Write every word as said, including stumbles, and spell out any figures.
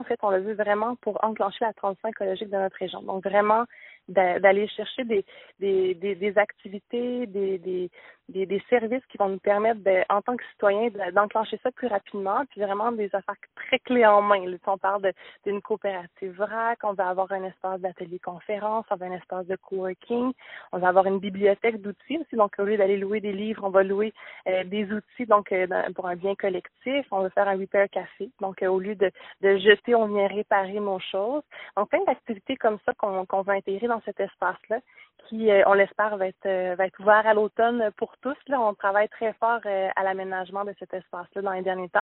En fait, on l'a vu vraiment pour enclencher la transition écologique de notre région. Donc, vraiment, d'aller chercher des, des, des, des activités, des, des, des, des services qui vont nous permettre, de, en tant que citoyens, d'enclencher ça plus rapidement, puis vraiment des affaires très clés en main. Là, on parle d'une coopérative V R A C, on va avoir un espace d'atelier conférence, on va avoir un espace de coworking, on va avoir une bibliothèque d'outils aussi. Donc, au lieu d'aller louer des livres, on va louer euh, des outils donc euh, pour un bien collectif. On va faire un repair café. Donc, euh, au lieu de, de jeter, on vient réparer nos choses. Donc, plein d'activités comme ça qu'on qu'on va intégrer dans cet espace-là, qui, euh, on l'espère, va être, euh, va être ouvert à l'automne pour tous. Là, on travaille très fort euh, à l'aménagement de cet espace-là dans les derniers temps.